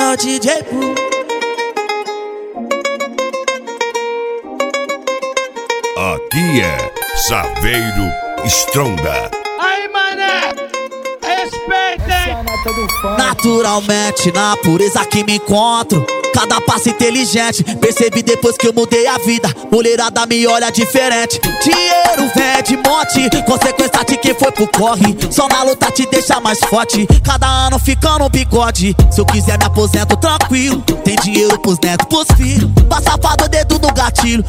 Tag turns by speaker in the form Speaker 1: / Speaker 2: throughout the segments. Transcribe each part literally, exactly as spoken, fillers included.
Speaker 1: o D J Poo.
Speaker 2: Aqui é Saveiro Stronda.
Speaker 3: Aí, mané, respeitem.
Speaker 1: Naturalmente, na pureza que me encontro, cada passo inteligente. Percebi depois que eu mudei a vida, mulherada me olha diferente. Dinheiro vem de monte, consequência de quem foi pro corre. Só na luta te deixa mais forte, cada ano ficando um bigode. Se eu quiser me aposento tranquilo, tem dinheiro pros netos, pros filhos. Passa o dedo no gatilho.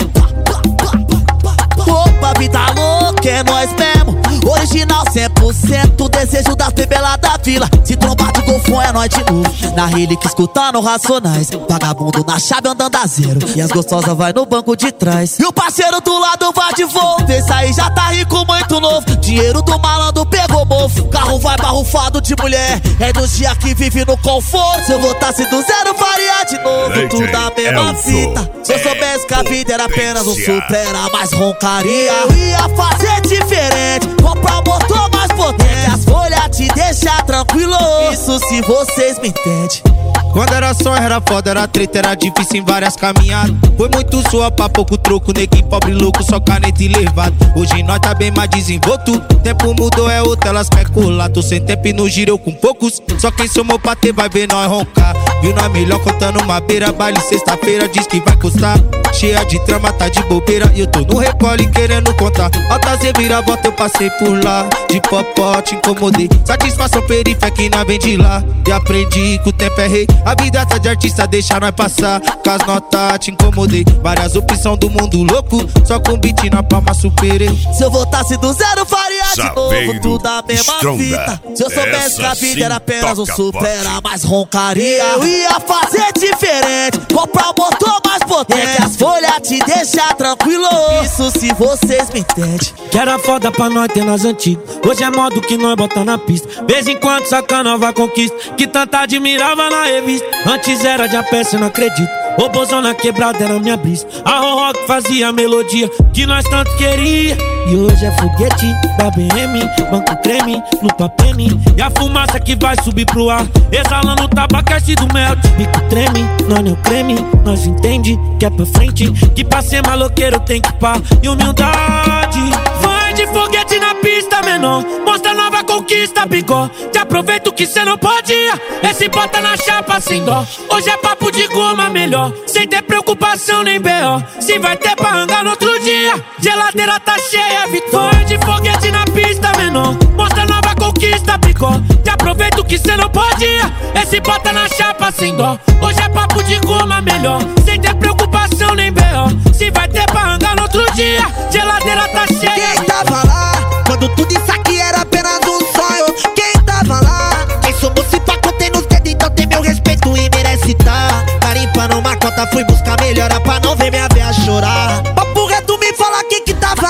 Speaker 1: Opa, vida louca, é nós mesmo. Original cem por cento, desejo das bebelas da vila. Se trombar de golfão é nós de novo. Na Helix escutando Racionais, vagabundo na chave andando a zero, e as gostosas vai no banco de trás. E o parceiro do lado vai de volta, esse aí já tá rico muito novo. Dinheiro do malandro pegou mofo, carro vai barrufado de mulher. É dos dias que vive no conforto. Se eu voltasse do zero faria de novo tudo a mesma fita. Se eu soubesse que a vida era apenas um super, era mais roncaria. Eu ia fazer diferente, comprar um motor mais potente. As folhas te deixam tranquilo, isso se vocês me entendem.
Speaker 4: Quando era só, era foda, era treta, era difícil em várias caminhadas. Foi muito sua pra pouco troco, neguinho pobre louco, só caneta e levado. Hoje nós tá bem mais desenvolto, tempo mudou, é outro, elas quer colar. Tô sem tempo e no giro eu com poucos, só quem somou pra ter vai ver nós roncar. Viu nós melhor contando uma beira, baile sexta-feira diz que vai custar. Cheia de trama, tá de bobeira, e eu tô no recolhe querendo contar. Altas reviravolta eu passei por lá, de popó te incomodei. Satisfação periférica não vem de lá, e aprendi que o tempo é rei. A vida tá de artista, deixa nós passar. Com as notas te incomodei, várias opções do mundo louco, só com beat na palma superei.
Speaker 1: Se eu voltasse do zero faria
Speaker 2: Saveiro
Speaker 1: de novo tudo a mesma
Speaker 2: Stronda.
Speaker 1: fita. Se eu soubesse que a vida
Speaker 2: sim
Speaker 1: era apenas um
Speaker 2: toca
Speaker 1: super,
Speaker 2: forte.
Speaker 1: era mais roncaria. Eu ia fazer diferente, comprar um motor mais potente. É que as folhas te deixam tranquilo, isso se vocês me entendem.
Speaker 5: Que era foda pra nós ter nas antigas, hoje é modo que nós bota na pista. Vez em quando saca nova conquista, que tanta admirava na revista. Antes era de a peça, não acredito. O bozona quebrada era minha brisa. A rock fazia a melodia que nós tanto queria. E hoje é foguete da B M, banco creme no papene. E a fumaça que vai subir pro ar, exalando o tabacaste do mel. Bico treme, nós não creme, nós entende que é pra frente, que pra ser maloqueiro tem que pá e humildade. Vai de foguete na pista, menor, mostra nova conquista, bigó. Te aproveito que cê não podia, esse bota na chapa sem dó. Hoje é papo de goma melhor, sem ter preocupação nem B O. Se vai ter pra hangar no outro dia, geladeira tá cheia, vitória. De foguete na pista, menor, mostra nova conquista, bigó. Te aproveito que cê não podia, esse bota na chapa sem dó. Hoje é papo de goma melhor, sem ter preocupação nem B O. Se vai ter pra hangar no outro dia, geladeira tá cheia.
Speaker 6: Quem tava lá, quando tudo isso aqui era apenas um sonho? Quem tava lá? Quem somos se pá, contei nos dedos, então tem meu respeito e merece tá. Garimpando uma cota, fui buscar melhora pra não ver minha veia chorar. Papo reto, me fala quem que tava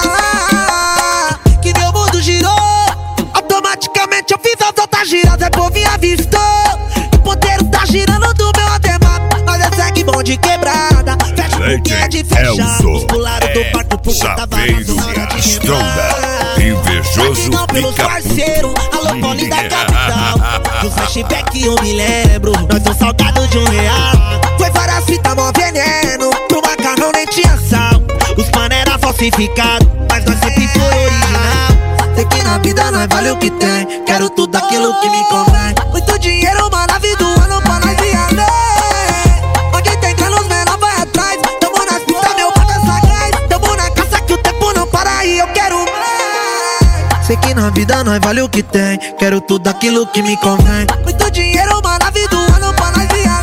Speaker 6: lá, que meu mundo girou. Automaticamente eu fiz as outras giras, é por minha vista. O ponteiro tá girando do meu ademar, mas é segue bom de quebrada. Fecha o porque é de fechar. Os pularam do barco porque tava
Speaker 2: Saveiro Stronda. Invejoso
Speaker 6: não pelos parceiros, alô Poli da capital. Do flashback eu me lembro, nós sou salgado de um real. Foi várias fitas, mó veneno, pro macarrão nem tinha sal. Os mano era falsificado, mas nós sempre foi original. Sei que na vida nós vale o que tem, quero tudo aquilo que me convém. Muito dinheiro, mano, a vida do ano pra nós ir além. Onde tem canos, menor vai atrás. Tamo nas pistas, meu bota sagaz. Tamo na caça que o tempo não para e eu quero mais. Sei que na vida nós vale o que tem, quero tudo aquilo que me convém. Muito dinheiro, mano, a vida do ano pra nós ir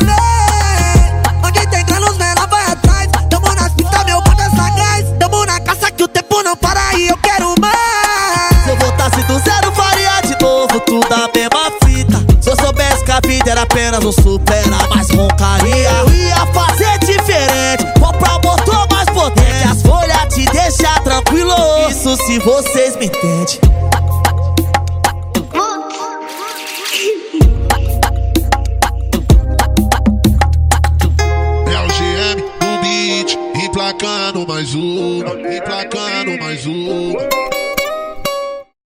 Speaker 6: além. Onde tem canos, menor vai atrás. Tamo nas pistas, meu bota sagaz. Tamo na caça que o tempo não para e eu quero mais.
Speaker 1: Se eu voltasse do zero faria de novo tudo a mesma fita. Se eu soubesse que a vida era apenas um super, era mais roncaria. Eu ia fazer diferente, comprar um motor mais potente. As folhas te deixam tranquilo, isso se vocês me entendem.